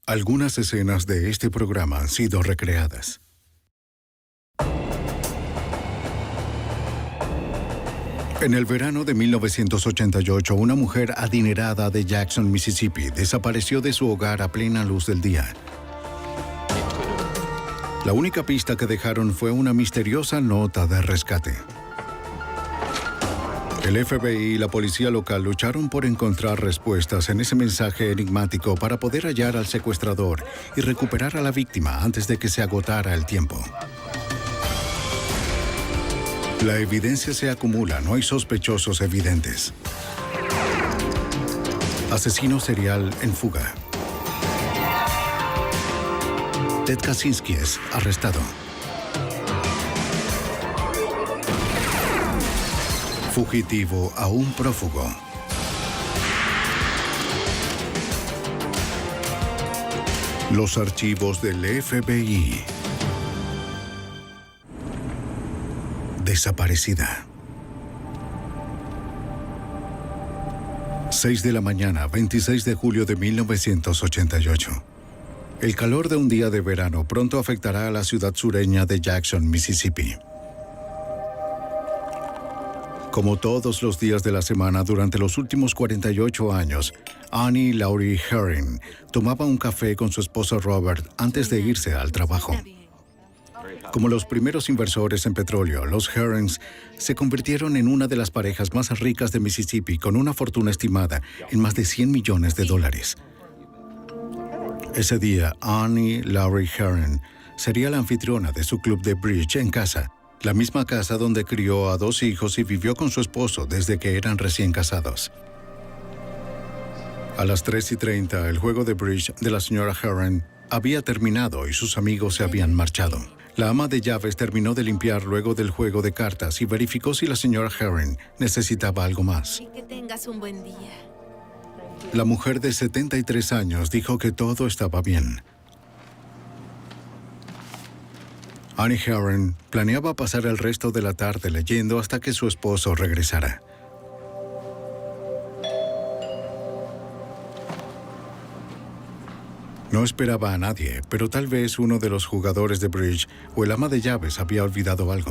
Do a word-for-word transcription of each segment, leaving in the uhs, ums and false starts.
Algunas escenas de este programa han sido recreadas. En el verano de mil novecientos ochenta y ocho, una mujer adinerada de Jackson, Mississippi, desapareció de su hogar a plena luz del día. La única pista que dejaron fue una misteriosa nota de rescate. El F B I y la policía local lucharon por encontrar respuestas en ese mensaje enigmático para poder hallar al secuestrador y recuperar a la víctima antes de que se agotara el tiempo. La evidencia se acumula, no hay sospechosos evidentes. Asesino serial en fuga. Ted Kaczynski es arrestado. Fugitivo aún prófugo. Los archivos del F B I. Desaparecida. seis de la mañana, veintiséis de julio de mil novecientos ochenta y ocho. El calor de un día de verano pronto afectará a la ciudad sureña de Jackson, Mississippi. Como todos los días de la semana durante los últimos cuarenta y ocho años, Annie Laurie Herring tomaba un café con su esposo Robert antes de irse al trabajo. Como los primeros inversores en petróleo, los Herrings se convirtieron en una de las parejas más ricas de Mississippi, con una fortuna estimada en más de cien millones de dólares. Ese día, Annie Laurie Herring sería la anfitriona de su club de bridge en casa, la misma casa donde crió a dos hijos y vivió con su esposo desde que eran recién casados. A las tres y treinta, el juego de bridge de la señora Herring había terminado y sus amigos se habían marchado. La ama de llaves terminó de limpiar luego del juego de cartas y verificó si la señora Herring necesitaba algo más. Y que tengas un buen día. La mujer de setenta y tres años dijo que todo estaba bien. Annie Herring planeaba pasar el resto de la tarde leyendo hasta que su esposo regresara. No esperaba a nadie, pero tal vez uno de los jugadores de bridge o el ama de llaves había olvidado algo.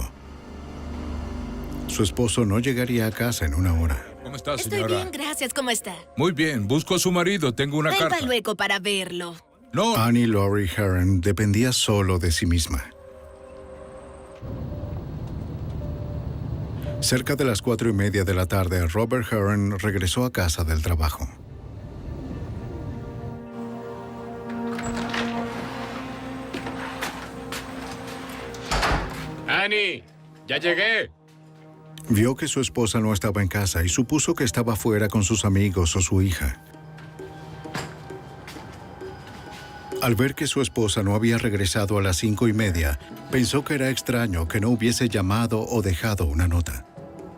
Su esposo no llegaría a casa en una hora. ¿Cómo está, Estoy señora? bien, gracias. ¿Cómo está? Muy bien, busco a su marido, tengo una Vuelva carta. luego para verlo. No, Annie Laurie Herring dependía solo de sí misma. Cerca de las cuatro y media de la tarde, Robert Herring regresó a casa del trabajo. Annie, ya llegué. Vio que su esposa no estaba en casa y supuso que estaba fuera con sus amigos o su hija. Al ver que su esposa no había regresado a las cinco y media, pensó que era extraño que no hubiese llamado o dejado una nota.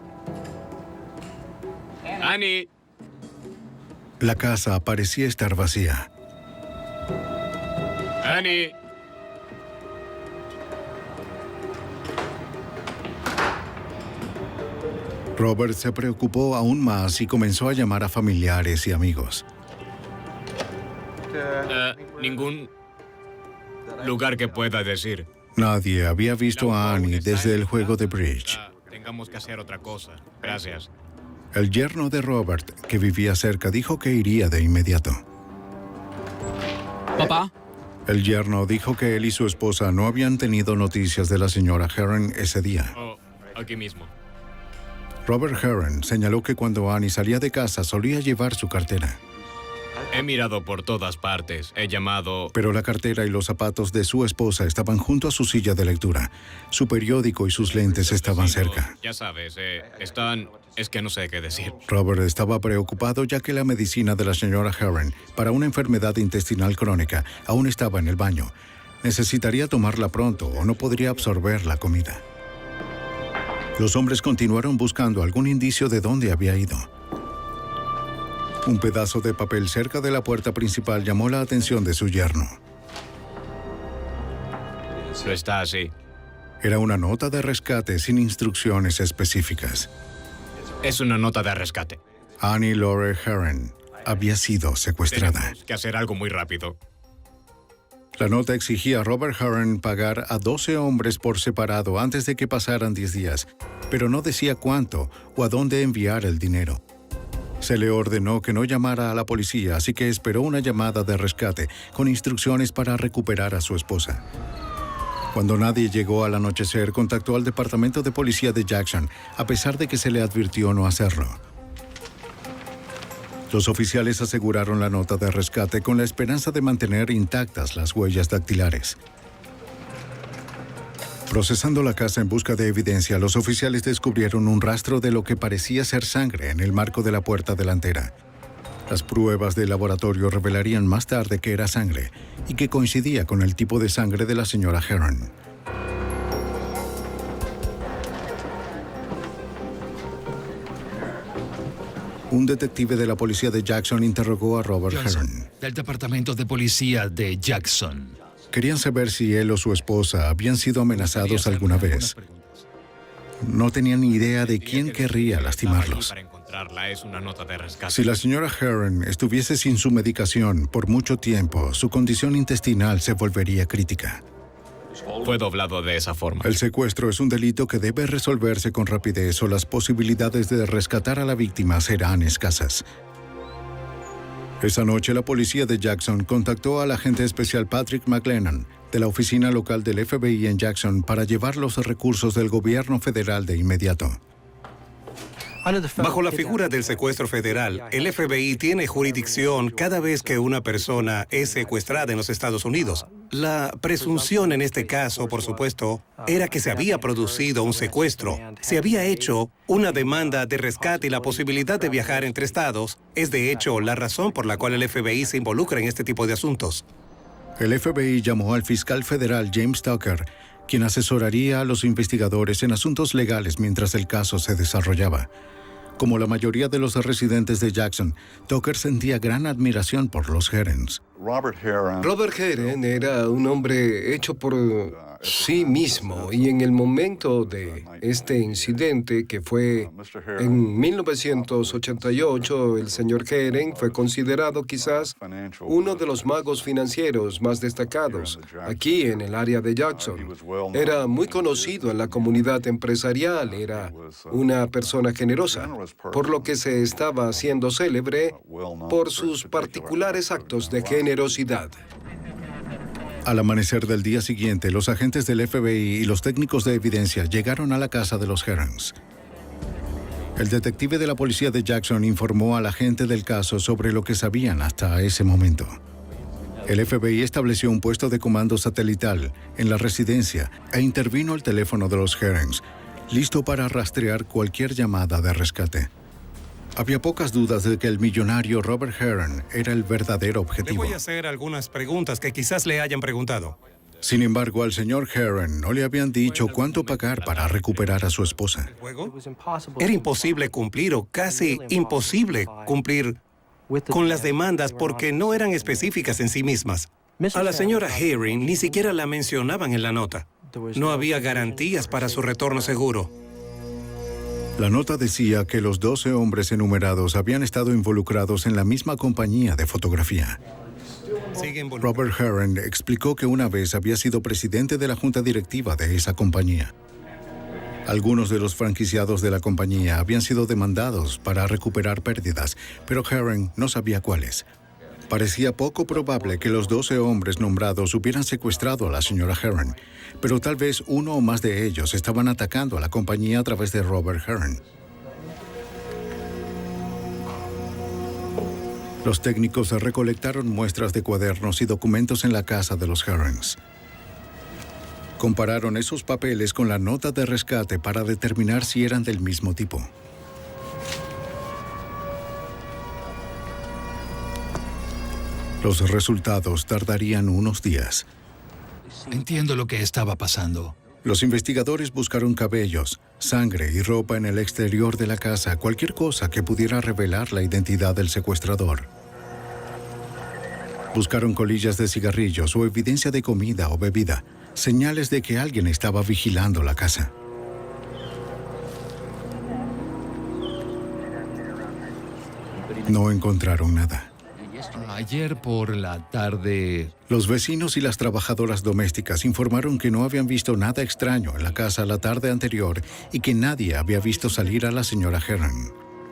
Annie. La casa parecía estar vacía. Annie. Robert se preocupó aún más y comenzó a llamar a familiares y amigos. Uh, ningún lugar que pueda decir. Nadie había visto a Annie desde el juego de bridge. Uh, tengamos que hacer otra cosa. Gracias. El yerno de Robert, que vivía cerca, dijo que iría de inmediato. ¿Papá? El yerno dijo que él y su esposa no habían tenido noticias de la señora Herring ese día. Oh, aquí mismo. Robert Herring señaló que cuando Annie salía de casa solía llevar su cartera. He mirado por todas partes. He llamado... Pero la cartera y los zapatos de su esposa estaban junto a su silla de lectura. Su periódico y sus lentes estaban cerca. Ya sabes, eh, están... Es que no sé qué decir. Robert estaba preocupado ya que la medicina de la señora Herring para una enfermedad intestinal crónica aún estaba en el baño. Necesitaría tomarla pronto o no podría absorber la comida. Los hombres continuaron buscando algún indicio de dónde había ido. Un pedazo de papel cerca de la puerta principal llamó la atención de su yerno. Lo está así. Era una nota de rescate sin instrucciones específicas. Es una nota de rescate. Annie Laurie Herring había sido secuestrada. Tenemos que hacer algo muy rápido. La nota exigía a Robert Heron pagar a doce hombres por separado antes de que pasaran diez días, pero no decía cuánto o a dónde enviar el dinero. Se le ordenó que no llamara a la policía, así que esperó una llamada de rescate con instrucciones para recuperar a su esposa. Cuando nadie llegó al anochecer, contactó al departamento de policía de Jackson, a pesar de que se le advirtió no hacerlo. Los oficiales aseguraron la nota de rescate con la esperanza de mantener intactas las huellas dactilares. Procesando la casa en busca de evidencia, los oficiales descubrieron un rastro de lo que parecía ser sangre en el marco de la puerta delantera. Las pruebas de laboratorio revelarían más tarde que era sangre y que coincidía con el tipo de sangre de la señora Heron. Un detective de la policía de Jackson interrogó a Robert Johnson, Heron. del departamento de policía de Jackson. Querían saber si él o su esposa habían sido amenazados alguna vez. No tenían ni idea de quién querría lastimarlos. Para encontrarla es una nota de rescate. Si la señora Heron estuviese sin su medicación por mucho tiempo, su condición intestinal se volvería crítica. Fue doblado de esa forma. El secuestro es un delito que debe resolverse con rapidez o las posibilidades de rescatar a la víctima serán escasas. Esa noche, la policía de Jackson contactó al agente especial Patrick McLennan de la oficina local del F B I en Jackson para llevar los recursos del gobierno federal de inmediato. Bajo la figura del secuestro federal, el F B I tiene jurisdicción cada vez que una persona es secuestrada en los Estados Unidos. La presunción en este caso, por supuesto, era que se había producido un secuestro. Se había hecho una demanda de rescate y la posibilidad de viajar entre estados es, de hecho, la razón por la cual el F B I se involucra en este tipo de asuntos. El F B I llamó al fiscal federal James Tucker, quien asesoraría a los investigadores en asuntos legales mientras el caso se desarrollaba. Como la mayoría de los residentes de Jackson, Tucker sentía gran admiración por los Herons. Robert Heron, Robert Heron era un hombre hecho por sí mismo y en el momento de este incidente, que fue en mil novecientos ochenta y ocho, el señor Heron fue considerado quizás uno de los magos financieros más destacados aquí en el área de Jackson. Era muy conocido en la comunidad empresarial, era una persona generosa, por lo que se estaba haciendo célebre por sus particulares actos de generosidad. Al amanecer del día siguiente, los agentes del F B I y los técnicos de evidencia llegaron a la casa de los Herons. El detective de la policía de Jackson informó al agente del caso sobre lo que sabían hasta ese momento. El F B I estableció un puesto de comando satelital en la residencia e intervino el teléfono de los Herons, listo para rastrear cualquier llamada de rescate. Había pocas dudas de que el millonario Robert Heron era el verdadero Le objetivo. voy a hacer algunas preguntas que quizás le hayan preguntado. Sin embargo, al señor Heron no le habían dicho cuánto pagar para recuperar a su esposa. ¿Juego? Era imposible cumplir o casi imposible cumplir con las demandas porque no eran específicas en sí mismas. A la señora Heron ni siquiera la mencionaban en la nota. No había garantías para su retorno seguro. La nota decía que los doce hombres enumerados habían estado involucrados en la misma compañía de fotografía. Sigue involucrado. Robert Heron explicó que una vez había sido presidente de la junta directiva de esa compañía. Algunos de los franquiciados de la compañía habían sido demandados para recuperar pérdidas, pero Heron no sabía cuáles. Parecía poco probable que los doce hombres nombrados hubieran secuestrado a la señora Heron, pero tal vez uno o más de ellos estaban atacando a la compañía a través de Robert Heron. Los técnicos recolectaron muestras de cuadernos y documentos en la casa de los Herons. Compararon esos papeles con la nota de rescate para determinar si eran del mismo tipo. Los resultados tardarían unos días. Entiendo lo que estaba pasando. Los investigadores buscaron cabellos, sangre y ropa en el exterior de la casa, cualquier cosa que pudiera revelar la identidad del secuestrador. Buscaron colillas de cigarrillos o evidencia de comida o bebida, señales de que alguien estaba vigilando la casa. No encontraron nada. Ayer por la tarde, Los vecinos y las trabajadoras domésticas informaron que no habían visto nada extraño en la casa la tarde anterior y que nadie había visto salir a la señora Heron.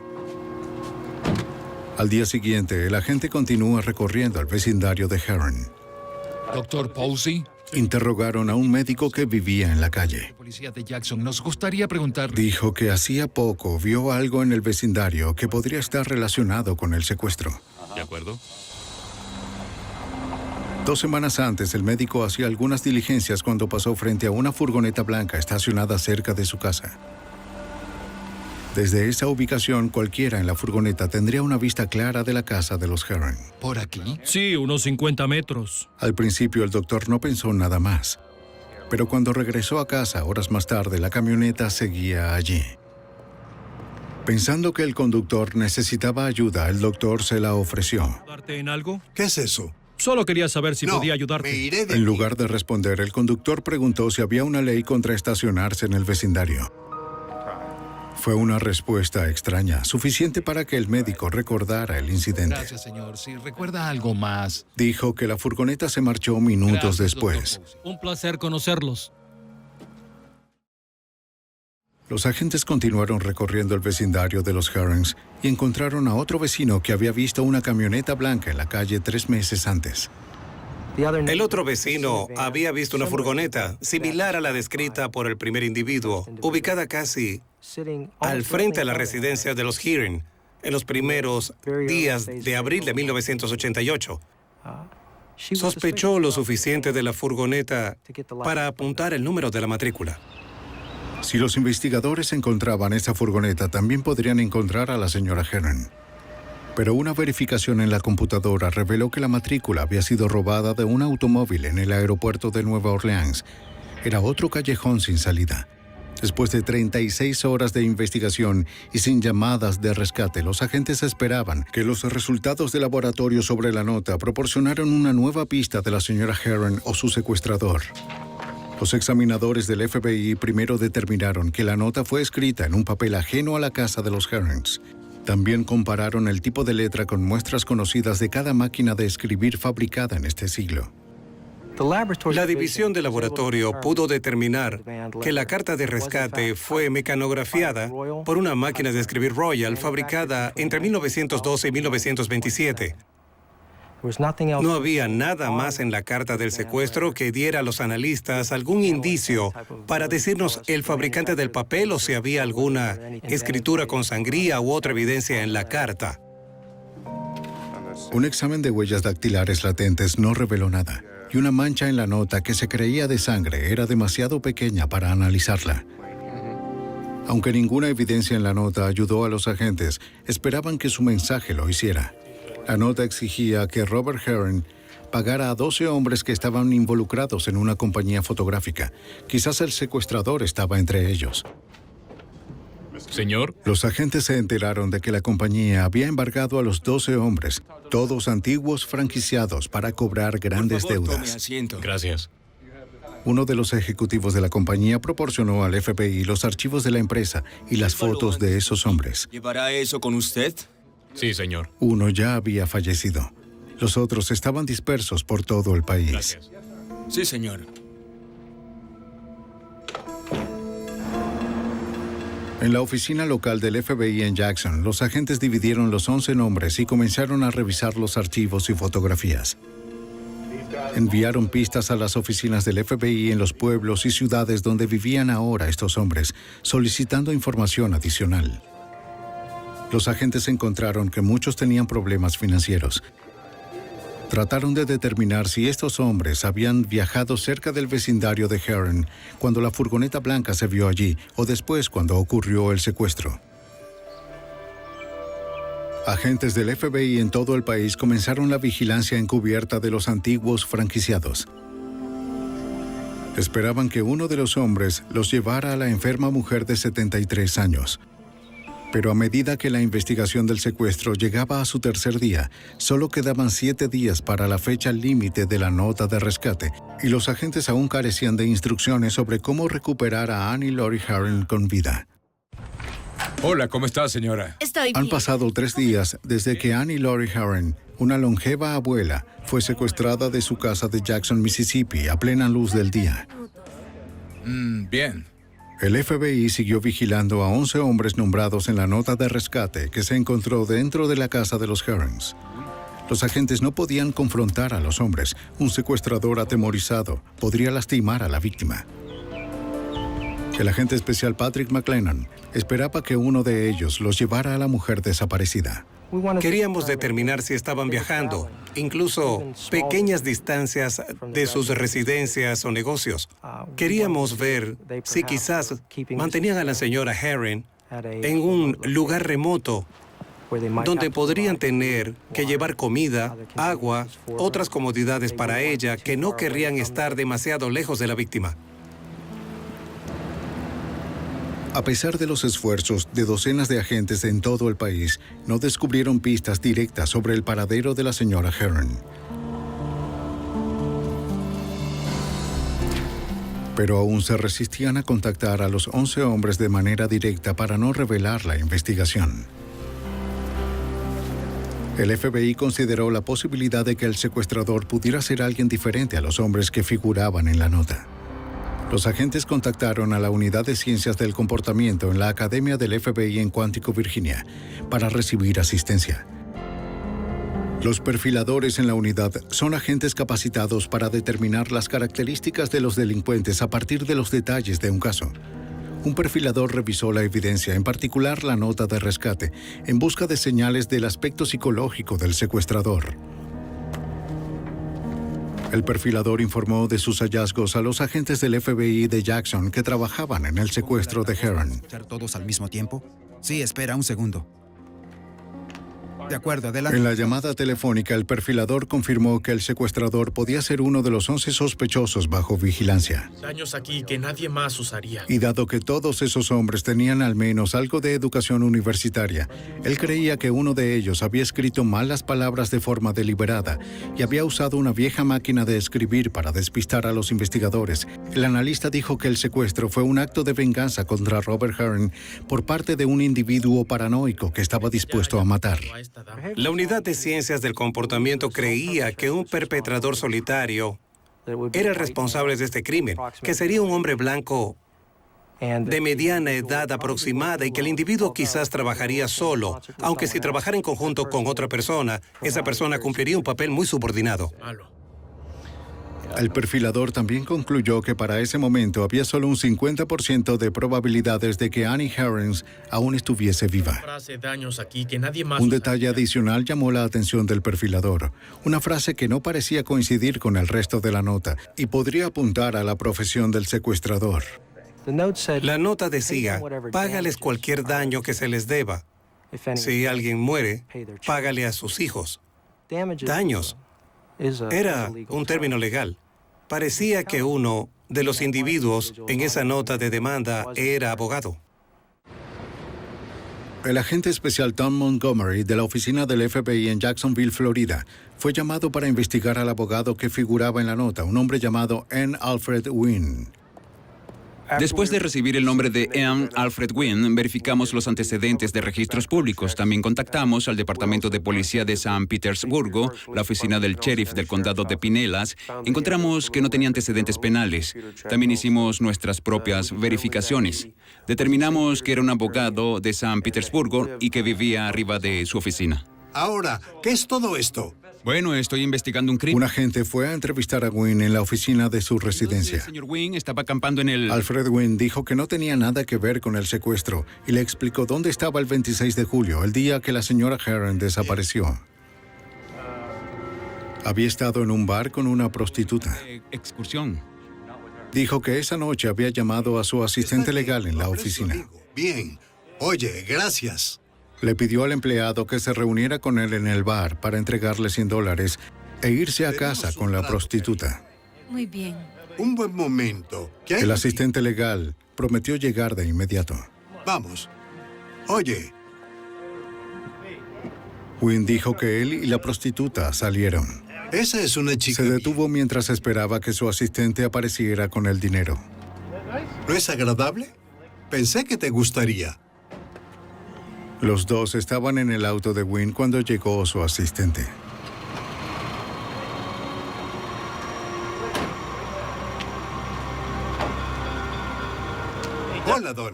Al día siguiente, el agente continúa recorriendo el vecindario de Heron. doctor Posey, Interrogaron a un médico que vivía en la calle. policía de Jackson, nos gustaría preguntar... Dijo que hacía poco vio algo en el vecindario que podría estar relacionado con el secuestro. ¿De acuerdo? Dos semanas antes, el médico hacía algunas diligencias cuando pasó frente a una furgoneta blanca estacionada cerca de su casa. Desde esa ubicación, cualquiera en la furgoneta tendría una vista clara de la casa de los Heron. ¿Por aquí? Sí, unos cincuenta metros. Al principio, el doctor no pensó nada más. Pero cuando regresó a casa horas más tarde, la camioneta seguía allí. Pensando que el conductor necesitaba ayuda, el doctor se la ofreció. ¿Ayudarte en algo? ¿Qué es eso? Solo quería saber si No, podía ayudarte. me iré de En aquí. lugar de responder, el conductor preguntó si había una ley contra estacionarse en el vecindario. Fue una respuesta extraña, suficiente para que el médico recordara el incidente. Gracias, señor. Si recuerda algo más... Dijo que la furgoneta se marchó minutos Gracias, después. doctor Posey. Un placer conocerlos. Los agentes continuaron recorriendo el vecindario de los Herons y encontraron a otro vecino que había visto una camioneta blanca en la calle tres meses antes. El otro vecino había visto una furgoneta similar a la descrita por el primer individuo, ubicada casi al frente de la residencia de los Heron en los primeros días de abril de mil novecientos ochenta y ocho. Sospechó lo suficiente de la furgoneta para apuntar el número de la matrícula. Si los investigadores encontraban esa furgoneta, también podrían encontrar a la señora Heron. Pero una verificación en la computadora reveló que la matrícula había sido robada de un automóvil en el aeropuerto de Nueva Orleans. Era otro callejón sin salida. Después de treinta y seis horas de investigación y sin llamadas de rescate, los agentes esperaban que los resultados de laboratorio sobre la nota proporcionaran una nueva pista de la señora Heron o su secuestrador. Los examinadores del F B I primero determinaron que la nota fue escrita en un papel ajeno a la casa de los Herons. También compararon el tipo de letra con muestras conocidas de cada máquina de escribir fabricada en este siglo. La división de laboratorio pudo determinar que la carta de rescate fue mecanografiada por una máquina de escribir Royal fabricada entre mil novecientos doce y mil novecientos veintisiete. No había nada más en la carta del secuestro que diera a los analistas algún indicio para decirnos el fabricante del papel o si había alguna escritura con sangría u otra evidencia en la carta. Un examen de huellas dactilares latentes no reveló nada, y una mancha en la nota que se creía de sangre era demasiado pequeña para analizarla. Aunque ninguna evidencia en la nota ayudó a los agentes, esperaban que su mensaje lo hiciera. La nota exigía que Robert Heron pagara a doce hombres que estaban involucrados en una compañía fotográfica. Quizás el secuestrador estaba entre ellos. Señor, Los agentes se enteraron de que la compañía había embargado a los doce hombres, todos antiguos franquiciados, para cobrar grandes deudas. gracias. Uno de los ejecutivos de la compañía proporcionó al F B I los archivos de la empresa y las fotos de esos hombres. ¿Llevará eso con usted? Sí, señor. Uno ya había fallecido. Los otros estaban dispersos por todo el país. Gracias. Sí, señor. En la oficina local del F B I en Jackson, los agentes dividieron los once nombres y comenzaron a revisar los archivos y fotografías. Enviaron pistas a las oficinas del F B I en los pueblos y ciudades donde vivían ahora estos hombres, solicitando información adicional. Los agentes encontraron que muchos tenían problemas financieros. Trataron de determinar si estos hombres habían viajado cerca del vecindario de Heron cuando la furgoneta blanca se vio allí o después cuando ocurrió el secuestro. Agentes del F B I en todo el país comenzaron la vigilancia encubierta de los antiguos franquiciados. Esperaban que uno de los hombres los llevara a la enferma mujer de setenta y tres años. Pero a medida que la investigación del secuestro llegaba a su tercer día, solo quedaban siete días para la fecha límite de la nota de rescate, y los agentes aún carecían de instrucciones sobre cómo recuperar a Annie Laurie Heron con vida. Hola, ¿cómo está, señora? Estoy bien. Han pasado tres días desde que Annie Laurie Heron Una longeva abuela fue secuestrada de su casa de Jackson, Mississippi, a plena luz del día. Mm, bien. El F B I siguió vigilando a once hombres nombrados en la nota de rescate que se encontró dentro de la casa de los Herons. Los agentes no podían confrontar a los hombres. Un secuestrador atemorizado podría lastimar a la víctima. El agente especial Patrick McLennan esperaba que uno de ellos los llevara a la mujer desaparecida. Queríamos determinar si estaban viajando, incluso pequeñas distancias de sus residencias o negocios. Queríamos ver si quizás mantenían a la señora Herring en un lugar remoto donde podrían tener que llevar comida, agua, otras comodidades para ella que no querrían estar demasiado lejos de la víctima. A pesar de los esfuerzos de docenas de agentes en todo el país, no descubrieron pistas directas sobre el paradero de la señora Herring. Pero aún se resistían a contactar a los once hombres de manera directa para no revelar la investigación. El F B I consideró la posibilidad de que el secuestrador pudiera ser alguien diferente a los hombres que figuraban en la nota. Los agentes contactaron a la Unidad de Ciencias del Comportamiento en la Academia del F B I en Quantico, Virginia, para recibir asistencia. Los perfiladores en la unidad son agentes capacitados para determinar las características de los delincuentes a partir de los detalles de un caso. Un perfilador revisó la evidencia, en particular la nota de rescate, en busca de señales del aspecto psicológico del secuestrador. El perfilador informó de sus hallazgos a los agentes del F B I de Jackson que trabajaban en el secuestro de Herring. ¿Todos al mismo tiempo? Sí, espera un segundo. De acuerdo, adelante. En la llamada telefónica, el perfilador confirmó que el secuestrador podía ser uno de los once sospechosos bajo vigilancia. Daños aquí que nadie más usaría. Y dado que todos esos hombres tenían al menos algo de educación universitaria, él creía que uno de ellos había escrito mal las palabras de forma deliberada y había usado una vieja máquina de escribir para despistar a los investigadores. El analista dijo que el secuestro fue un acto de venganza contra Robert Herring por parte de un individuo paranoico que estaba dispuesto a matar. La Unidad de Ciencias del Comportamiento creía que un perpetrador solitario era el responsable de este crimen, que sería un hombre blanco de mediana edad aproximada y que el individuo quizás trabajaría solo, aunque si trabajara en conjunto con otra persona, esa persona cumpliría un papel muy subordinado. El perfilador también concluyó que para ese momento había solo un cincuenta por ciento de probabilidades de que Annie Herring aún estuviese viva. Un detalle adicional llamó la atención del perfilador, una frase que no parecía coincidir con el resto de la nota y podría apuntar a la profesión del secuestrador. La nota decía, págales cualquier daño que se les deba. Si alguien muere, págale a sus hijos. Daños. Era un término legal. Parecía que uno de los individuos en esa nota de demanda era abogado. El agente especial Tom Montgomery de la oficina del F B I en Jacksonville, Florida, fue llamado para investigar al abogado que figuraba en la nota, un hombre llamado N. Alfred Wynn. Después de recibir el nombre de N. Alfred Wynn, verificamos los antecedentes de registros públicos. También contactamos al Departamento de Policía de San Petersburgo, la oficina del sheriff del condado de Pinellas. Encontramos que no tenía antecedentes penales. También hicimos nuestras propias verificaciones. Determinamos que era un abogado de San Petersburgo y que vivía arriba de su oficina. Ahora, ¿qué es todo esto? Bueno, estoy investigando un crimen. Un agente fue a entrevistar a Wynn en la oficina de su residencia. El señor Wynn estaba acampando en el... Alfred Wynn dijo que no tenía nada que ver con el secuestro y le explicó dónde estaba el veintiséis de julio, el día que la señora Herring desapareció. Había estado en un bar con una prostituta. Excursión. Dijo que esa noche había llamado a su asistente legal en la oficina. Bien. Oye, gracias. Le pidió al empleado que se reuniera con él en el bar para entregarle cien dólares e irse a casa con la prostituta. Muy bien. Un buen momento. ¿Qué hay El aquí? asistente legal prometió llegar de inmediato. Vamos. Oye, Wynn dijo que él y la prostituta salieron. esa es una chica. Se detuvo mientras esperaba que su asistente apareciera con el dinero. ¿No es agradable? Pensé que te gustaría. Los dos estaban en el auto de Wynn cuando llegó su asistente. Hola, Don.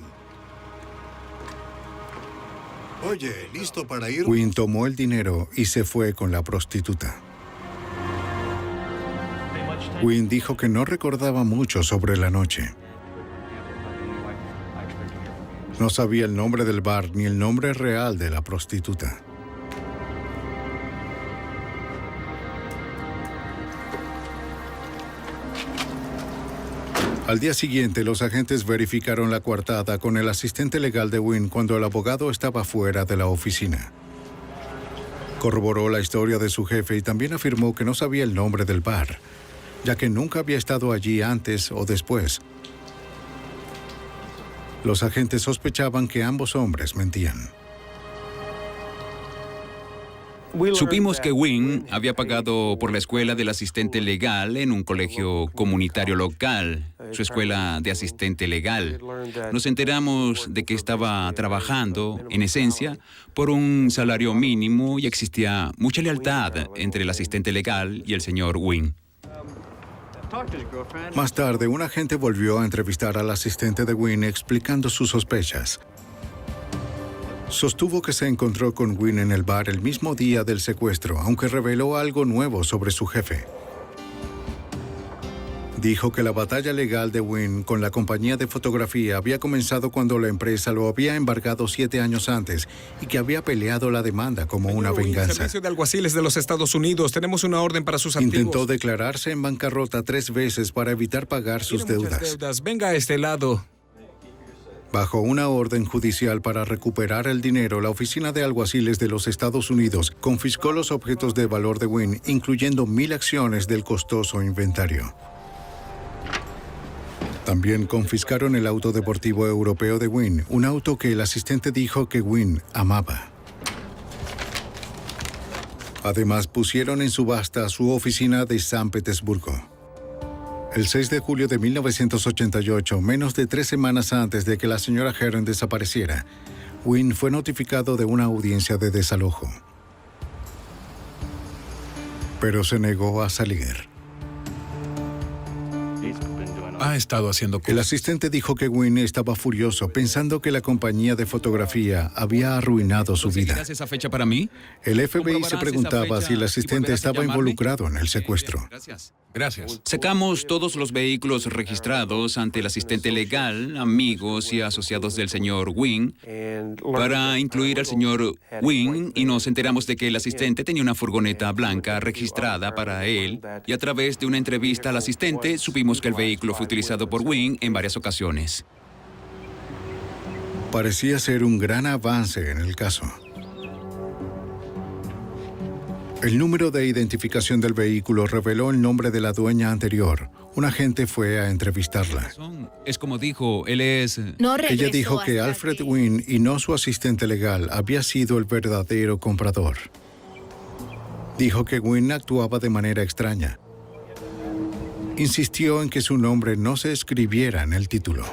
Oye, ¿listo para ir? Wynn tomó el dinero y se fue con la prostituta. Wynn dijo que no recordaba mucho sobre la noche. No sabía el nombre del bar ni el nombre real de la prostituta. Al día siguiente, los agentes verificaron la coartada con el asistente legal de Wynn cuando el abogado estaba fuera de la oficina. Corroboró la historia de su jefe y también afirmó que no sabía el nombre del bar, ya que nunca había estado allí antes o después. Los agentes sospechaban que ambos hombres mentían. Supimos que Wynn había pagado por la escuela del asistente legal en un colegio comunitario local, su escuela de asistente legal. Nos enteramos de que estaba trabajando, en esencia, por un salario mínimo y existía mucha lealtad entre el asistente legal y el señor Wynn. Más tarde, un agente volvió a entrevistar al asistente de Wynn explicando sus sospechas. Sostuvo que se encontró con Wynn en el bar el mismo día del secuestro, aunque reveló algo nuevo sobre su jefe. Dijo que la batalla legal de Wynn con la compañía de fotografía había comenzado cuando la empresa lo había embargado siete años antes y que había peleado la demanda como una venganza. Servicio de alguaciles de los Estados Unidos. Tenemos una orden para sus activos. Intentó declararse en bancarrota tres veces para evitar pagar sus deudas. deudas. Venga a este lado. Bajo una orden judicial para recuperar el dinero, la Oficina de Alguaciles de los Estados Unidos confiscó los objetos de valor de Wynn, incluyendo mil acciones del costoso inventario. También confiscaron el auto deportivo europeo de Wynn, un auto que el asistente dijo que Wynn amaba. Además, pusieron en subasta su oficina de San Petersburgo. El seis de julio de mil novecientos ochenta y ocho, menos de tres semanas antes de que la señora Heron desapareciera, Wynn fue notificado de una audiencia de desalojo. Pero se negó a salir. Ha estado haciendo El asistente dijo que Wynn estaba furioso, pensando que la compañía de fotografía había arruinado su vida. ¿Conseguirás esa fecha para mí? El F B I se ¿Comprobarás preguntaba esa fecha si el y asistente volverás a estaba llamarme? involucrado en el secuestro. Gracias. Gracias. Sacamos todos los vehículos registrados ante el asistente legal, amigos y asociados del señor Wynn, para incluir al señor Wynn, y nos enteramos de que el asistente tenía una furgoneta blanca registrada para él, y a través de una entrevista al asistente supimos que el vehículo fue utilizado por Wynn en varias ocasiones. Parecía ser un gran avance en el caso. El número de identificación del vehículo reveló el nombre de la dueña anterior. Un agente fue a entrevistarla. Es como dijo, él es... No Ella regresó dijo que hasta Alfred que- Wynn y no su asistente legal había sido el verdadero comprador. Dijo que Wynn actuaba de manera extraña. Insistió en que su nombre no se escribiera en el título.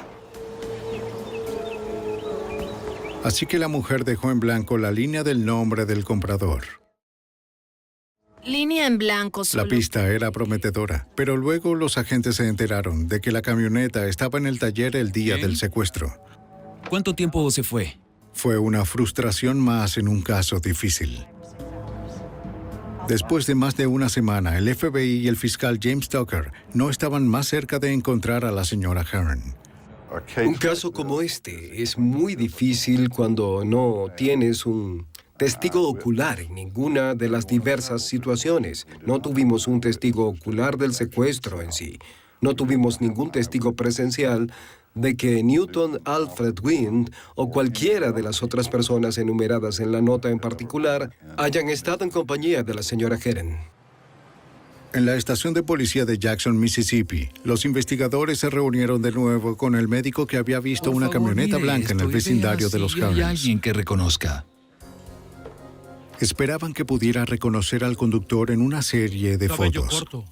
Así que la mujer dejó en blanco la línea del nombre del comprador. Línea en blanco La solo. pista era prometedora, pero luego los agentes se enteraron de que la camioneta estaba en el taller el día ¿Qué? del secuestro. ¿Cuánto tiempo se fue? Fue una frustración más en un caso difícil. Después de más de una semana, el F B I y el fiscal James Tucker no estaban más cerca de encontrar a la señora Heron. Un caso como este es muy difícil cuando no tienes un testigo ocular en ninguna de las diversas situaciones. No tuvimos un testigo ocular del secuestro en sí. No tuvimos ningún testigo presencial de que Newton Alfred Wynn o cualquiera de las otras personas enumeradas en la nota en particular hayan estado en compañía de la señora Heron. En la estación de policía de Jackson, Mississippi, los investigadores se reunieron de nuevo con el médico que había visto Por una favor, camioneta mire blanca en esto el y vecindario vea de los si hay Herons. alguien que reconozca. Esperaban que pudiera reconocer al conductor en una serie de Cabello fotos. corto.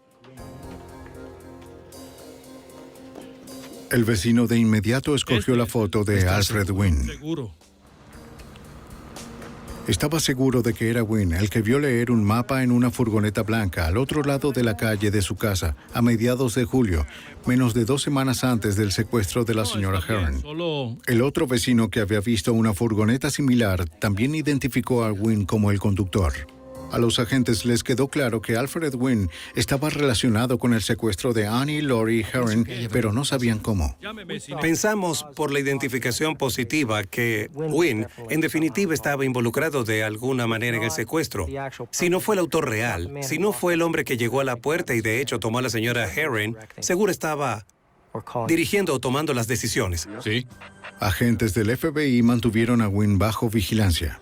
El vecino de inmediato escogió Este la foto de está Alfred seguro, Wynn. Seguro. Estaba seguro de que era Wynn el que vio leer un mapa en una furgoneta blanca al otro lado de la calle de su casa a mediados de julio, menos de dos semanas antes del secuestro de la señora Heron. Solo... El otro vecino que había visto una furgoneta similar también identificó a Wynn como el conductor. A los agentes les quedó claro que Alfred Wynn estaba relacionado con el secuestro de Annie Laurie Heron, pero no sabían cómo. Pensamos por la identificación positiva que Wynn, en definitiva, estaba involucrado de alguna manera en el secuestro. Si no fue el autor real, si no fue el hombre que llegó a la puerta y de hecho tomó a la señora Heron, seguro estaba dirigiendo o tomando las decisiones. Sí. Agentes del F B I mantuvieron a Wynn bajo vigilancia.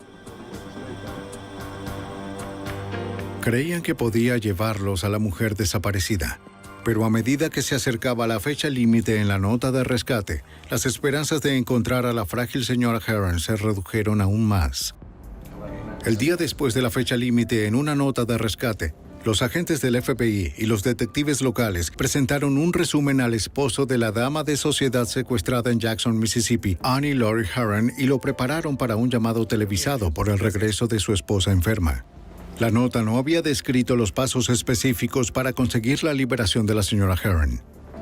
Creían que podía llevarlos a la mujer desaparecida, pero a medida que se acercaba la fecha límite en la nota de rescate, las esperanzas de encontrar a la frágil señora Heron se redujeron aún más. El día después de la fecha límite en una nota de rescate, los agentes del F B I y los detectives locales presentaron un resumen al esposo de la dama de sociedad secuestrada en Jackson, Mississippi, Annie Laurie Heron, y lo prepararon para un llamado televisado por el regreso de su esposa enferma. La nota no había descrito los pasos específicos para conseguir la liberación de la señora Heron.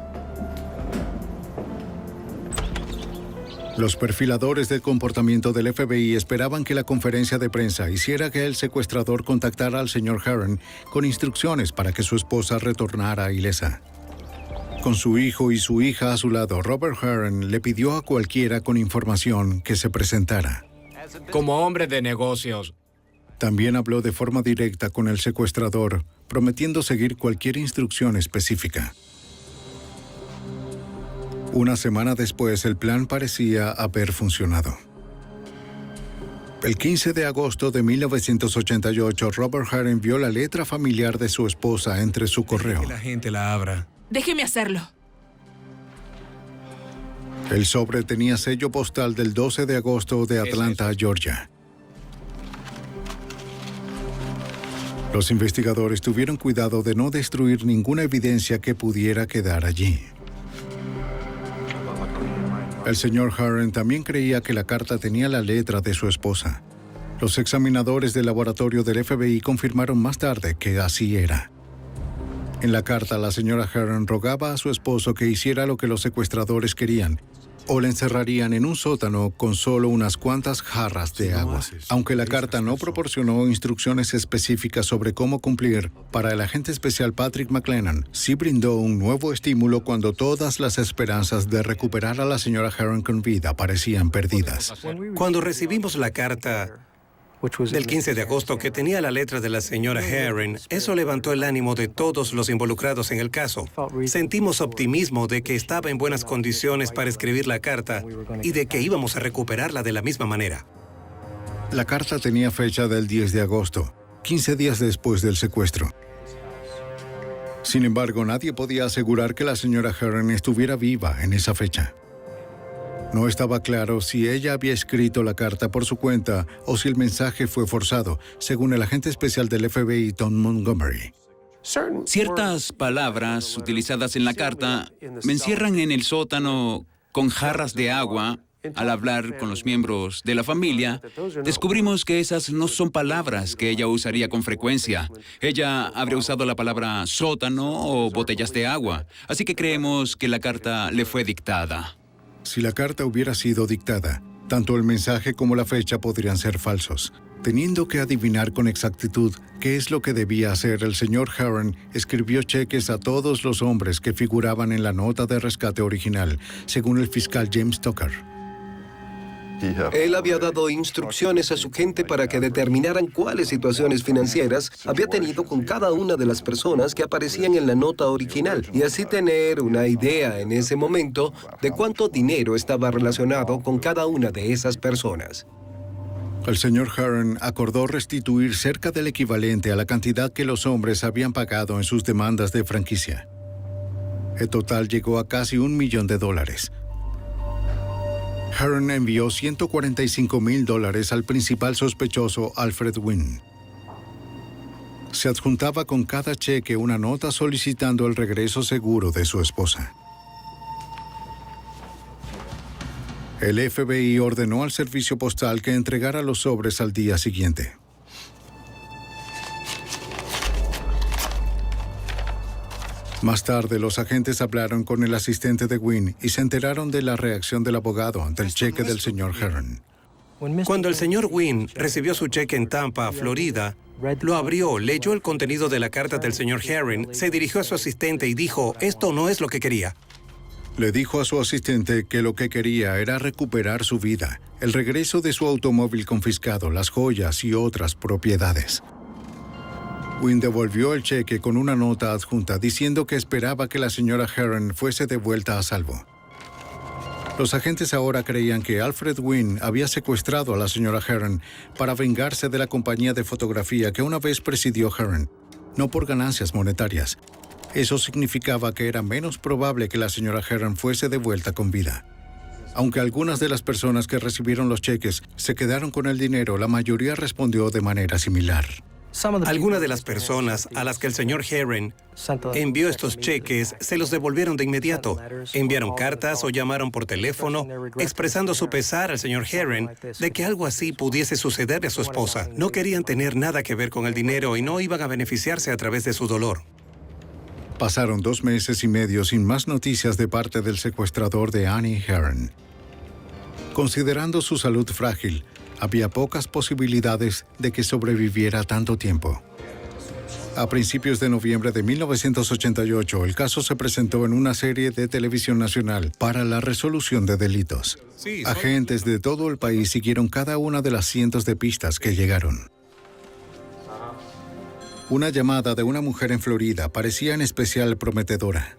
Los perfiladores del comportamiento del F B I esperaban que la conferencia de prensa hiciera que el secuestrador contactara al señor Heron con instrucciones para que su esposa retornara ilesa. Con su hijo y su hija a su lado, Robert Heron le pidió a cualquiera con información que se presentara. Como hombre de negocios, También habló de forma directa con el secuestrador, prometiendo seguir cualquier instrucción específica. Una semana después, el plan parecía haber funcionado. El quince de agosto de mil novecientos ochenta y ocho, Robert Heron vio la letra familiar de su esposa entre su correo. Que la gente la abra. Déjeme hacerlo. El sobre tenía sello postal del doce de agosto de Atlanta, Georgia. Los investigadores tuvieron cuidado de no destruir ninguna evidencia que pudiera quedar allí. El señor Heron también creía que la carta tenía la letra de su esposa. Los examinadores del laboratorio del F B I confirmaron más tarde que así era. En la carta, la señora Heron rogaba a su esposo que hiciera lo que los secuestradores querían, o le encerrarían en un sótano con solo unas cuantas jarras de agua. Aunque la carta no proporcionó instrucciones específicas sobre cómo cumplir, para el agente especial Patrick McLennan sí brindó un nuevo estímulo cuando todas las esperanzas de recuperar a la señora Heron con vida parecían perdidas. Cuando recibimos la carta del quince de agosto que tenía la letra de la señora Heron, eso levantó el ánimo de todos los involucrados en el caso. Sentimos optimismo de que estaba en buenas condiciones para escribir la carta y de que íbamos a recuperarla de la misma manera. La carta tenía fecha del diez de agosto, quince días después del secuestro. Sin embargo, nadie podía asegurar que la señora Heron estuviera viva en esa fecha. No estaba claro si ella había escrito la carta por su cuenta o si el mensaje fue forzado, según el agente especial del F B I, Tom Montgomery. Ciertas palabras utilizadas en la carta me encierran en el sótano con jarras de agua. Al hablar con los miembros de la familia, descubrimos que esas no son palabras que ella usaría con frecuencia. Ella habría usado la palabra sótano o botellas de agua, así que creemos que la carta le fue dictada. Si la carta hubiera sido dictada, tanto el mensaje como la fecha podrían ser falsos. Teniendo que adivinar con exactitud qué es lo que debía hacer, el señor Heron escribió cheques a todos los hombres que figuraban en la nota de rescate original, según el fiscal James Tucker. Él había dado instrucciones a su gente para que determinaran cuáles situaciones financieras había tenido con cada una de las personas que aparecían en la nota original y así tener una idea en ese momento de cuánto dinero estaba relacionado con cada una de esas personas. El señor Heron acordó restituir cerca del equivalente a la cantidad que los hombres habían pagado en sus demandas de franquicia. El total llegó a casi un millón de dólares. Heron envió ciento cuarenta y cinco mil dólares al principal sospechoso, Alfred Wynn. Se adjuntaba con cada cheque una nota solicitando el regreso seguro de su esposa. El F B I ordenó al servicio postal que entregara los sobres al día siguiente. Más tarde, los agentes hablaron con el asistente de Wynn y se enteraron de la reacción del abogado ante el cheque del señor Heron. Cuando el señor Wynn recibió su cheque en Tampa, Florida, lo abrió, leyó el contenido de la carta del señor Heron, se dirigió a su asistente y dijo, esto no es lo que quería. Le dijo a su asistente que lo que quería era recuperar su vida, el regreso de su automóvil confiscado, las joyas y otras propiedades. Wynn devolvió el cheque con una nota adjunta diciendo que esperaba que la señora Heron fuese devuelta a salvo. Los agentes ahora creían que Alfred Wynn había secuestrado a la señora Heron para vengarse de la compañía de fotografía que una vez presidió Heron, no por ganancias monetarias. Eso significaba que era menos probable que la señora Heron fuese devuelta con vida. Aunque algunas de las personas que recibieron los cheques se quedaron con el dinero, la mayoría respondió de manera similar. Algunas de las personas a las que el señor Heron envió estos cheques se los devolvieron de inmediato. Enviaron cartas o llamaron por teléfono expresando su pesar al señor Heron de que algo así pudiese sucederle a su esposa. No querían tener nada que ver con el dinero y no iban a beneficiarse a través de su dolor. Pasaron dos meses y medio sin más noticias de parte del secuestrador de Annie Heron. Considerando su salud frágil, había pocas posibilidades de que sobreviviera tanto tiempo. A principios de noviembre de mil novecientos ochenta y ocho, el caso se presentó en una serie de televisión nacional para la resolución de delitos. Agentes de todo el país siguieron cada una de las cientos de pistas que llegaron. Una llamada de una mujer en Florida parecía en especial prometedora.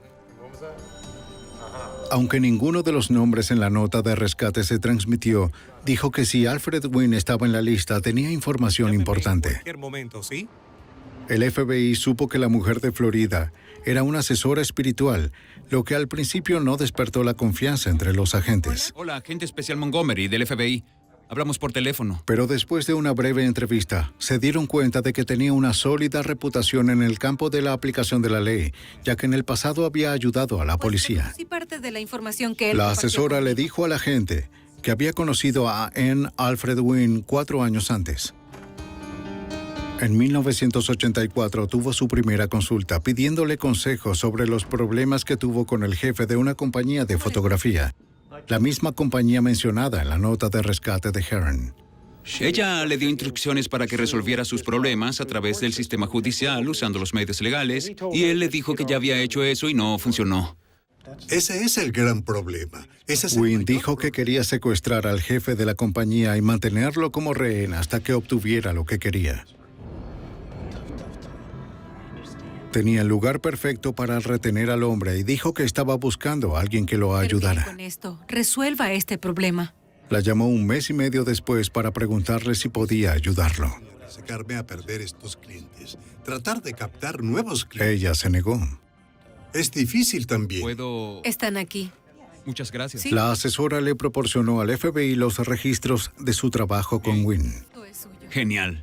Aunque ninguno de los nombres en la nota de rescate se transmitió, dijo que si Alfred Wynn estaba en la lista, tenía información importante. El F B I supo que la mujer de Florida era una asesora espiritual, lo que al principio no despertó la confianza entre los agentes. Hola, agente especial Montgomery del F B I. Hablamos por teléfono. Pero después de una breve entrevista, se dieron cuenta de que tenía una sólida reputación en el campo de la aplicación de la ley, ya que en el pasado había ayudado a la policía. Sí, parte de la información que él La compartió asesora conmigo. le dijo al agente que había conocido a Ann Alfred Wynn cuatro años antes. En mil novecientos ochenta y cuatro tuvo su primera consulta pidiéndole consejos sobre los problemas que tuvo con el jefe de una compañía de fotografía, la misma compañía mencionada en la nota de rescate de Heron. Ella le dio instrucciones para que resolviera sus problemas a través del sistema judicial usando los medios legales, y él le dijo que ya había hecho eso y no funcionó. Ese es el gran problema. Ese es el Wynn dijo que quería secuestrar al jefe de la compañía y mantenerlo como rehén hasta que obtuviera lo que quería. Tenía el lugar perfecto para retener al hombre y dijo que estaba buscando a alguien que lo Termine ayudara. con esto. Resuelva este problema. La llamó un mes y medio después para preguntarle si podía ayudarlo. sacarme a perder estos clientes. Tratar de captar nuevos clientes. Ella se negó. Es difícil también. ¿Puedo...? Están aquí. Muchas gracias. ¿Sí? La asesora le proporcionó al F B I los registros de su trabajo con Wynn. Genial.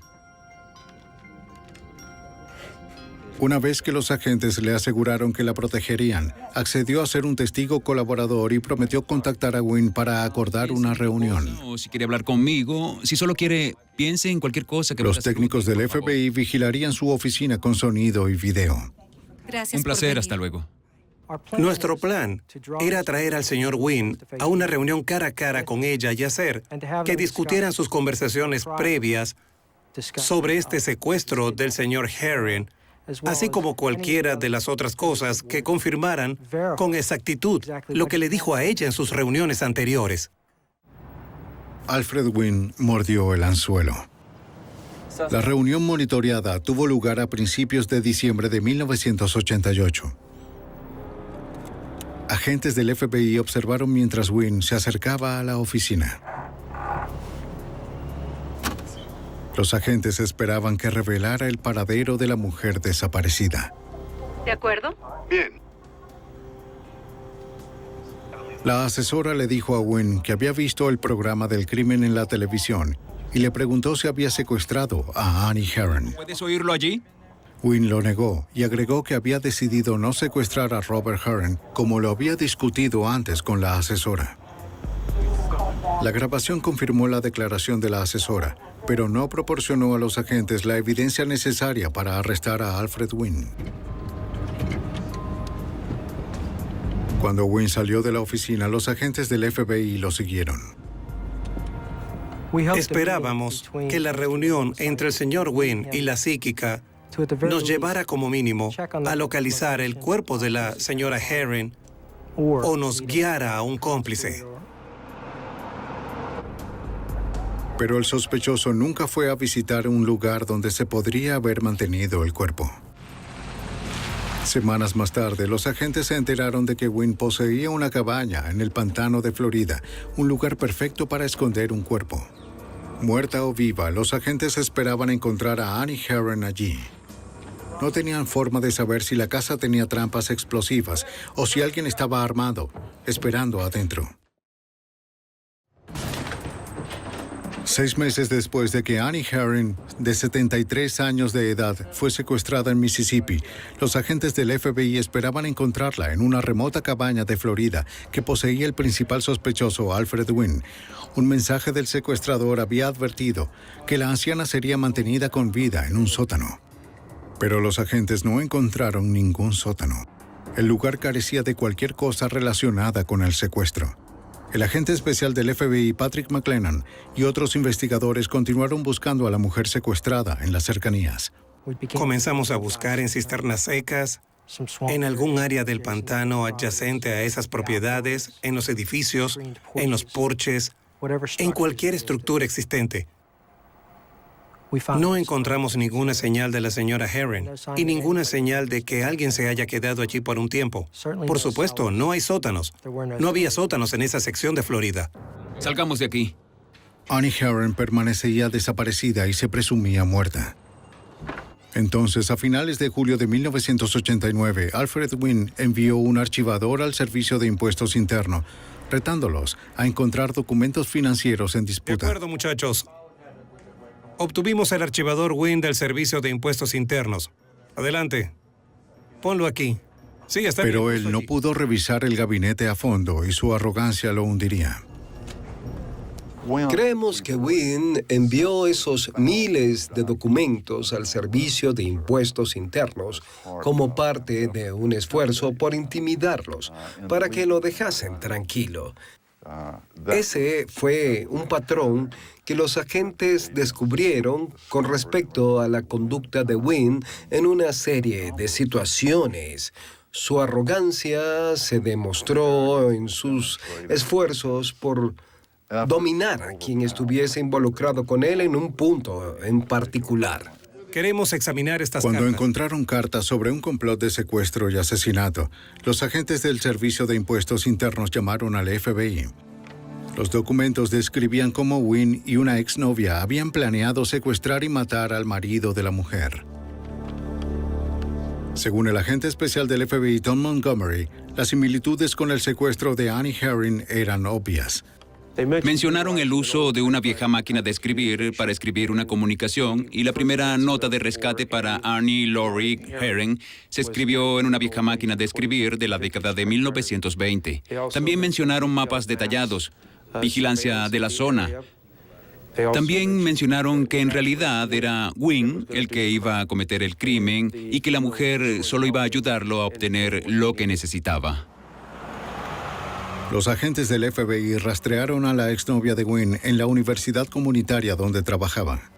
Una vez que los agentes le aseguraron que la protegerían, accedió a ser un testigo colaborador y prometió contactar a Wynn para acordar una reunión. O si quiere hablar conmigo, si solo quiere, piense en cualquier cosa que... Los técnicos del F B I vigilarían su oficina con sonido y video. Gracias. Un placer, hasta luego. Nuestro plan era traer al señor Wynn a una reunión cara a cara con ella y hacer que discutieran sus conversaciones previas sobre este secuestro del señor Heron, así como cualquiera de las otras cosas que confirmaran con exactitud lo que le dijo a ella en sus reuniones anteriores. Alfred Wynn mordió el anzuelo. La reunión monitoreada tuvo lugar a principios de diciembre de mil novecientos ochenta y ocho. Agentes del F B I observaron mientras Wynn se acercaba a la oficina. Los agentes esperaban que revelara el paradero de la mujer desaparecida. ¿De acuerdo? Bien. La asesora le dijo a Wynn que había visto el programa del crimen en la televisión y le preguntó si había secuestrado a Annie Heron. ¿Puedes oírlo allí? Wynn lo negó y agregó que había decidido no secuestrar a Robert Heron como lo había discutido antes con la asesora. La grabación confirmó la declaración de la asesora, pero no proporcionó a los agentes la evidencia necesaria para arrestar a Alfred Wynn. Cuando Wynn salió de la oficina, los agentes del F B I lo siguieron. Esperábamos que la reunión entre el señor Wynn y la psíquica nos llevara como mínimo a localizar el cuerpo de la señora Herring o nos guiara a un cómplice. Pero el sospechoso nunca fue a visitar un lugar donde se podría haber mantenido el cuerpo. Semanas más tarde, los agentes se enteraron de que Wynn poseía una cabaña en el pantano de Florida, un lugar perfecto para esconder un cuerpo. Muerta o viva, los agentes esperaban encontrar a Annie Herring allí. No tenían forma de saber si la casa tenía trampas explosivas o si alguien estaba armado, esperando adentro. Seis meses después de que Annie Herring, de setenta y tres años de edad, fue secuestrada en Mississippi, los agentes del F B I esperaban encontrarla en una remota cabaña de Florida que poseía el principal sospechoso, Alfred Wynn. Un mensaje del secuestrador había advertido que la anciana sería mantenida con vida en un sótano. Pero los agentes no encontraron ningún sótano. El lugar carecía de cualquier cosa relacionada con el secuestro. El agente especial del F B I, Patrick McLennan, y otros investigadores continuaron buscando a la mujer secuestrada en las cercanías. Comenzamos a buscar en cisternas secas, en algún área del pantano adyacente a esas propiedades, en los edificios, en los porches, en cualquier estructura existente. No encontramos ninguna señal de la señora Herring y ninguna señal de que alguien se haya quedado allí por un tiempo. Por supuesto, no hay sótanos. No había sótanos en esa sección de Florida. Salgamos de aquí. Annie Herring permanecía desaparecida y se presumía muerta. Entonces, a finales de julio de mil novecientos ochenta y nueve, Alfred Wynn envió un archivador al Servicio de Impuestos Internos, retándolos a encontrar documentos financieros en disputa. De acuerdo, muchachos. Obtuvimos el archivador Wynn del Servicio de Impuestos Internos. Adelante. Ponlo aquí. Sí, está bien. Pero él no pudo revisar el gabinete a fondo y su arrogancia lo hundiría. Creemos que Wynn envió esos miles de documentos al Servicio de Impuestos Internos como parte de un esfuerzo por intimidarlos, para que lo dejasen tranquilo. Ese fue un patrón que los agentes descubrieron con respecto a la conducta de Wynn en una serie de situaciones. Su arrogancia se demostró en sus esfuerzos por dominar a quien estuviese involucrado con él en un punto en particular. Queremos examinar estas Cuando cartas. encontraron cartas sobre un complot de secuestro y asesinato, los agentes del Servicio de Impuestos Internos llamaron al F B I. Los documentos describían cómo Wynn y una exnovia habían planeado secuestrar y matar al marido de la mujer. Según el agente especial del F B I, Tom Montgomery, las similitudes con el secuestro de Annie Herring eran obvias. Mencionaron el uso de una vieja máquina de escribir para escribir una comunicación y la primera nota de rescate para Annie Laurie Herring se escribió en una vieja máquina de escribir de la década de mil novecientos veinte. También mencionaron mapas detallados, vigilancia de la zona. También mencionaron que en realidad era Wynn el que iba a cometer el crimen y que la mujer solo iba a ayudarlo a obtener lo que necesitaba. Los agentes del F B I rastrearon a la exnovia de Wynn en la universidad comunitaria donde trabajaba.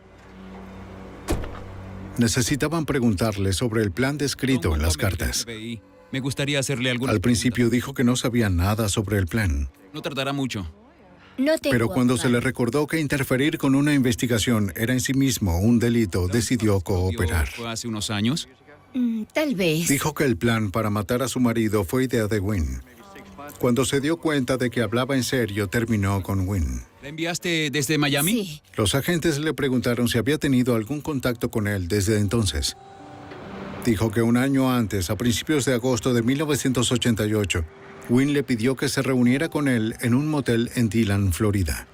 Necesitaban preguntarle sobre el plan descrito en las cartas. Me gustaría hacerle alguna Al principio dijo que no sabía nada sobre el plan. No tardará mucho. No tengo Pero cuando se afán. le recordó que interferir con una investigación era en sí mismo un delito, decidió cooperar. ¿Fue hace unos años? Mm, tal vez. Dijo que el plan para matar a su marido fue idea de Wynn. Cuando se dio cuenta de que hablaba en serio, terminó con Wynn. ¿La enviaste desde Miami? Sí. Los agentes le preguntaron si había tenido algún contacto con él desde entonces. Dijo que un año antes, a principios de agosto de mil novecientos ochenta y ocho, Wynn le pidió que se reuniera con él en un motel en Dillon, Florida.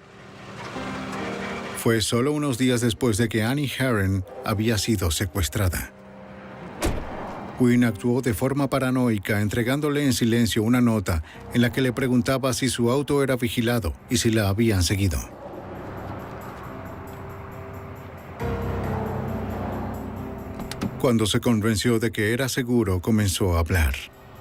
Fue solo unos días después de que Annie Herring había sido secuestrada. Wynn actuó de forma paranoica, entregándole en silencio una nota en la que le preguntaba si su auto era vigilado y si la habían seguido. Cuando se convenció de que era seguro, comenzó a hablar.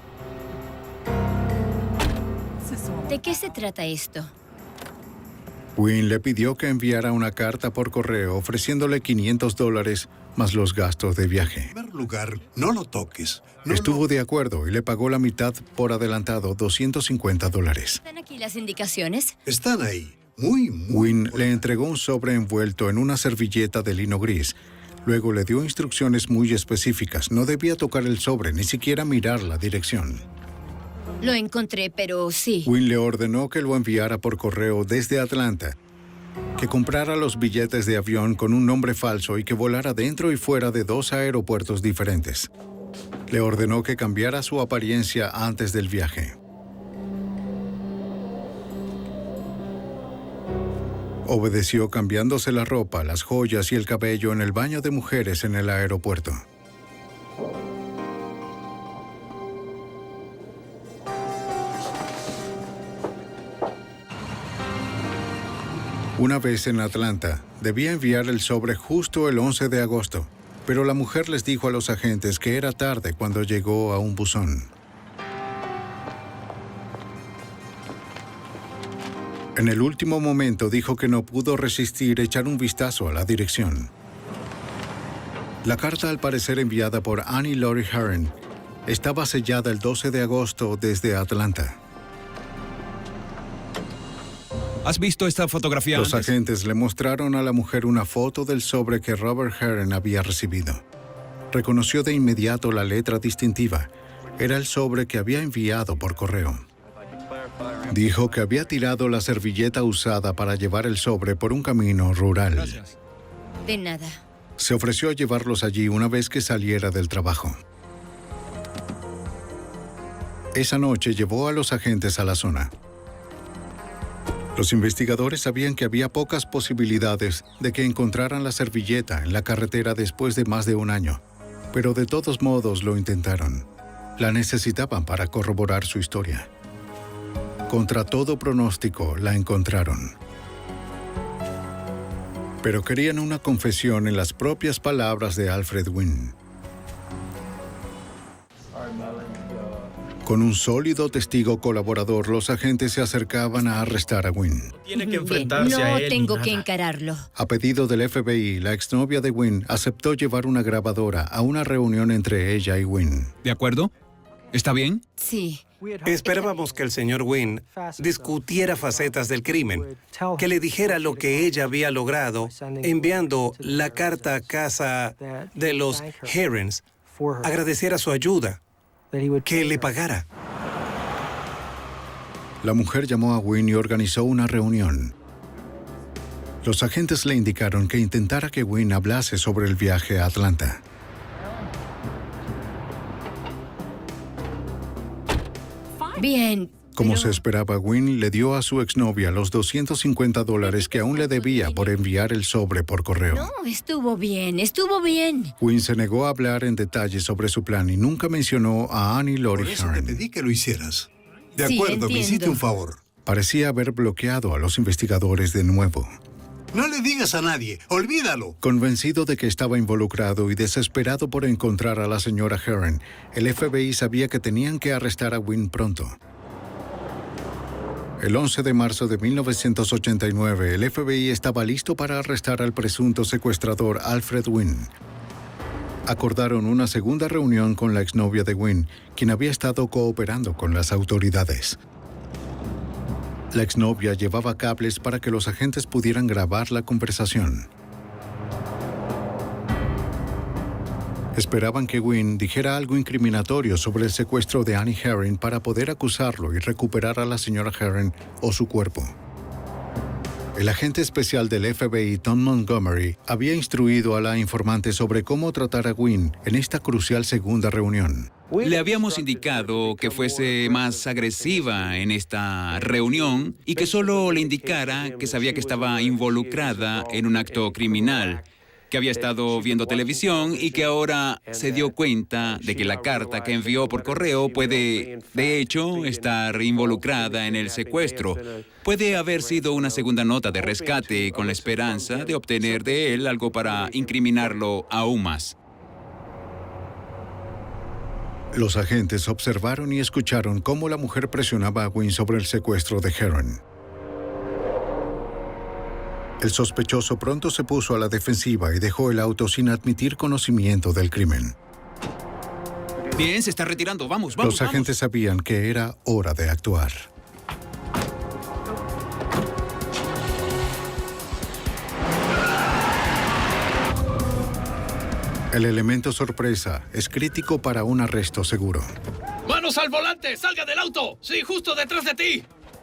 ¿De qué se trata esto? Wynn le pidió que enviara una carta por correo ofreciéndole quinientos dólares más los gastos de viaje. En primer lugar, no lo toques. No Estuvo de acuerdo y le pagó la mitad por adelantado, doscientos cincuenta dólares. ¿Están aquí las indicaciones? Están ahí. Muy, muy... Wynn le entregó un sobre envuelto en una servilleta de lino gris. Luego le dio instrucciones muy específicas. No debía tocar el sobre, ni siquiera mirar la dirección. Lo encontré, pero sí. Wynn le ordenó que lo enviara por correo desde Atlanta, que comprara los billetes de avión con un nombre falso y que volara dentro y fuera de dos aeropuertos diferentes. Le ordenó que cambiara su apariencia antes del viaje. Obedeció cambiándose la ropa, las joyas y el cabello en el baño de mujeres en el aeropuerto. Una vez en Atlanta, debía enviar el sobre justo el once de agosto, pero la mujer les dijo a los agentes que era tarde cuando llegó a un buzón. En el último momento dijo que no pudo resistir echar un vistazo a la dirección. La carta, al parecer enviada por Annie Laurie Herring, estaba sellada el doce de agosto desde Atlanta. ¿Has visto esta fotografía Los antes? agentes le mostraron a la mujer una foto del sobre que Robert Herring había recibido. Reconoció de inmediato la letra distintiva. Era el sobre que había enviado por correo. Dijo que había tirado la servilleta usada para llevar el sobre por un camino rural. Gracias. De nada. Se ofreció a llevarlos allí una vez que saliera del trabajo. Esa noche llevó a los agentes a la zona. Los investigadores sabían que había pocas posibilidades de que encontraran la servilleta en la carretera después de más de un año, pero de todos modos lo intentaron. La necesitaban para corroborar su historia. Contra todo pronóstico, la encontraron. Pero querían una confesión en las propias palabras de Alfred Wynn. Con un sólido testigo colaborador, los agentes se acercaban a arrestar a Wynn. Tiene que Bien, enfrentarse no a él. ni tengo nada. que encararlo. A pedido del F B I, la exnovia de Wynn aceptó llevar una grabadora a una reunión entre ella y Wynn. ¿De acuerdo? ¿Está bien? Sí. Esperábamos que el señor Wynn discutiera facetas del crimen, que le dijera lo que ella había logrado enviando la carta a casa de los Herrings, agradeciera su ayuda, que le pagara. La mujer llamó a Wynn y organizó una reunión. Los agentes le indicaron que intentara que Wynn hablase sobre el viaje a Atlanta. Bien. Como pero- se esperaba, Wynn le dio a su exnovia los doscientos cincuenta dólares que aún le debía por enviar el sobre por correo. No, estuvo bien, estuvo bien. Wynn se negó a hablar en detalle sobre su plan y nunca mencionó a Annie Por Laurie eso te Herring. pedí que lo hicieras. De Sí, acuerdo, me hiciste entiendo. un favor. Parecía haber bloqueado a los investigadores de nuevo. No le digas a nadie. Olvídalo. Convencido de que estaba involucrado y desesperado por encontrar a la señora Herring, el F B I sabía que tenían que arrestar a Wynn pronto. El once de marzo de mil novecientos ochenta y nueve, el F B I estaba listo para arrestar al presunto secuestrador Alfred Wynn. Acordaron una segunda reunión con la exnovia de Wynn, quien había estado cooperando con las autoridades. La exnovia llevaba cables para que los agentes pudieran grabar la conversación. Esperaban que Wynn dijera algo incriminatorio sobre el secuestro de Annie Herring para poder acusarlo y recuperar a la señora Herring o su cuerpo. El agente especial del F B I, Tom Montgomery, había instruido a la informante sobre cómo tratar a Wynn en esta crucial segunda reunión. Le habíamos indicado que fuese más agresiva en esta reunión y que solo le indicara que sabía que estaba involucrada en un acto criminal que había estado viendo televisión y que ahora se dio cuenta de que la carta que envió por correo puede, de hecho, estar involucrada en el secuestro. Puede haber sido una segunda nota de rescate con la esperanza de obtener de él algo para incriminarlo aún más. Los agentes observaron y escucharon cómo la mujer presionaba a Wynn sobre el secuestro de Heron. El sospechoso pronto se puso a la defensiva y dejó el auto sin admitir conocimiento del crimen. Bien, se está retirando. Vamos, vamos, Los agentes vamos. sabían que era hora de actuar. El elemento sorpresa es crítico para un arresto seguro. ¡Manos al volante! ¡Salga del auto! ¡Sí, justo detrás de ti!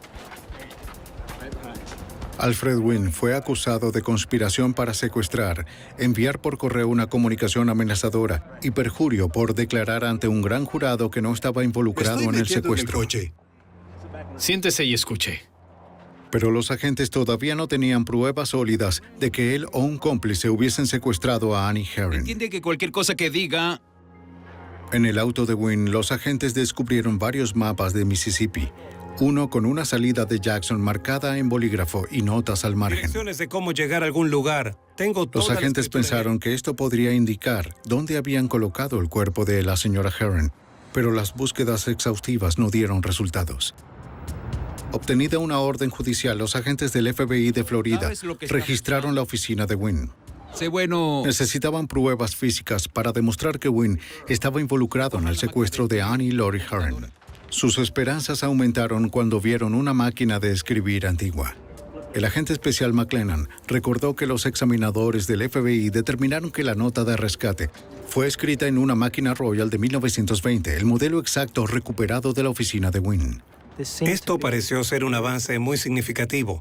Alfred Wynn fue acusado de conspiración para secuestrar, enviar por correo una comunicación amenazadora y perjurio por declarar ante un gran jurado que no estaba involucrado en el secuestro. Siéntese y escuche. Pero los agentes todavía no tenían pruebas sólidas de que él o un cómplice hubiesen secuestrado a Annie Heron. Entiende que cualquier cosa que diga... En el auto de Wynn, los agentes descubrieron varios mapas de Mississippi. Uno con una salida de Jackson marcada en bolígrafo y notas al margen. Direcciones de cómo llegar a algún lugar. Tengo toda Los la agentes escritura pensaron que esto podría indicar dónde habían colocado el cuerpo de la señora Heron, pero las búsquedas exhaustivas no dieron resultados. Obtenida una orden judicial, los agentes del F B I de Florida ¿Sabes lo que está registraron la oficina de Wynn. Sé bueno... Necesitaban pruebas físicas para demostrar que Wynn estaba involucrado en el secuestro de Annie Laurie Heron. Sus esperanzas aumentaron cuando vieron una máquina de escribir antigua. El agente especial McLennan recordó que los examinadores del F B I determinaron que la nota de rescate fue escrita en una máquina Royal de mil novecientos veinte, el modelo exacto recuperado de la oficina de Wynn. Esto pareció ser un avance muy significativo.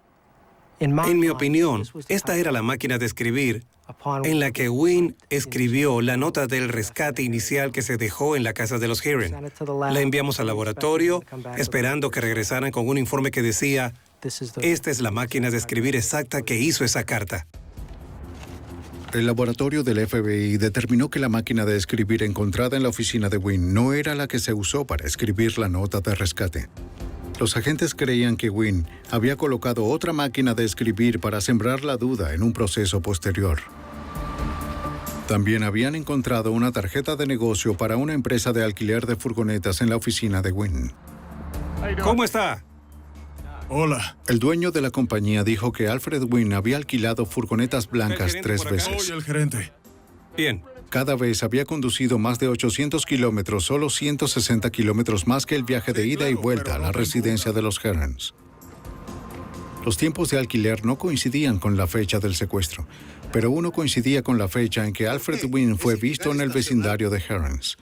En mi opinión, esta era la máquina de escribir en la que Wynn escribió la nota del rescate inicial que se dejó en la casa de los Heron. La enviamos al laboratorio, esperando que regresaran con un informe que decía, esta es la máquina de escribir exacta que hizo esa carta. El laboratorio del F B I determinó que la máquina de escribir encontrada en la oficina de Wynn no era la que se usó para escribir la nota de rescate. Los agentes creían que Wynn había colocado otra máquina de escribir para sembrar la duda en un proceso posterior. También habían encontrado una tarjeta de negocio para una empresa de alquiler de furgonetas en la oficina de Wynn. ¿Cómo está? Hola. El dueño de la compañía dijo que Alfred Wynn había alquilado furgonetas blancas tres veces. Soy el gerente. Bien. Cada vez había conducido más de ochocientos kilómetros, solo ciento sesenta kilómetros más que el viaje de ida y vuelta a la residencia de los Herons. Los tiempos de alquiler no coincidían con la fecha del secuestro, pero uno coincidía con la fecha en que Alfred Wynn fue visto en el vecindario de Herons.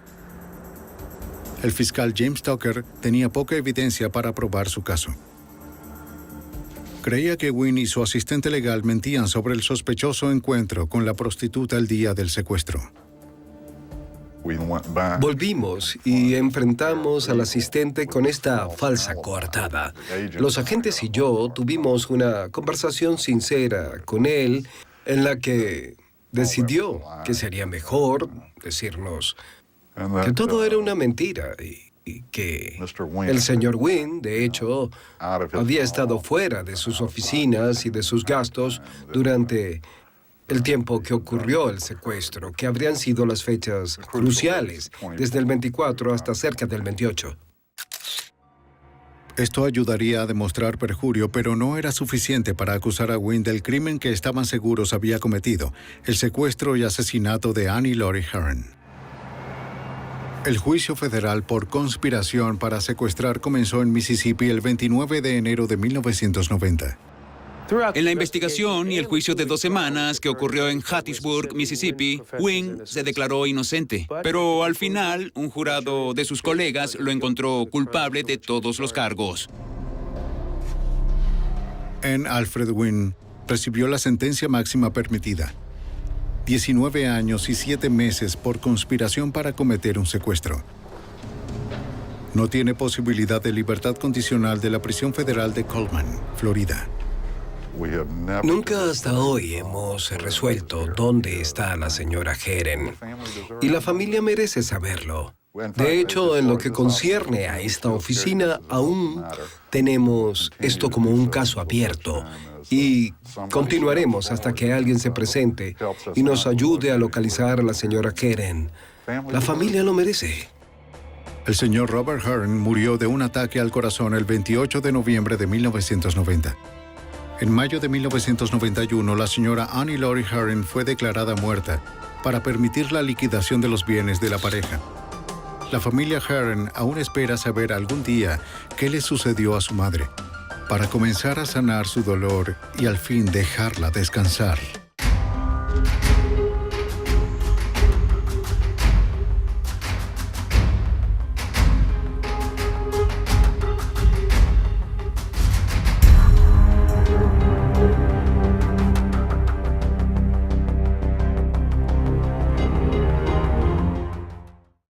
El fiscal James Tucker tenía poca evidencia para probar su caso. Creía que Wynn y su asistente legal mentían sobre el sospechoso encuentro con la prostituta el día del secuestro. Volvimos y enfrentamos al asistente con esta falsa coartada. Los agentes y yo tuvimos una conversación sincera con él en la que decidió que sería mejor decirnos que todo era una mentira y, y que el señor Wynn, de hecho, había estado fuera de sus oficinas y de sus gastos durante el tiempo que ocurrió el secuestro, que habrían sido las fechas cruciales, desde el veinticuatro hasta cerca del veintiocho. Esto ayudaría a demostrar perjurio, pero no era suficiente para acusar a Wynn del crimen que estaban seguros había cometido, el secuestro y asesinato de Annie Laurie Heron. El juicio federal por conspiración para secuestrar comenzó en Mississippi el veintinueve de enero de mil novecientos noventa. En la investigación y el juicio de dos semanas que ocurrió en Hattiesburg, Mississippi, Wynn se declaró inocente. Pero al final, un jurado de sus colegas lo encontró culpable de todos los cargos. N. Alfred Wynn recibió la sentencia máxima permitida. diecinueve años y siete meses por conspiración para cometer un secuestro. No tiene posibilidad de libertad condicional de la prisión federal de Coleman, Florida. Nunca hasta hoy hemos resuelto dónde está la señora Herren. Y la familia merece saberlo. De hecho, en lo que concierne a esta oficina, aún tenemos esto como un caso abierto. Y continuaremos hasta que alguien se presente y nos ayude a localizar a la señora Herren. La familia lo merece. El señor Robert Herren murió de un ataque al corazón el veintiocho de noviembre de mil novecientos noventa. En mayo de mil novecientos noventa y uno, la señora Annie Laurie Herren fue declarada muerta para permitir la liquidación de los bienes de la pareja. La familia Herren aún espera saber algún día qué le sucedió a su madre, para comenzar a sanar su dolor y al fin dejarla descansar.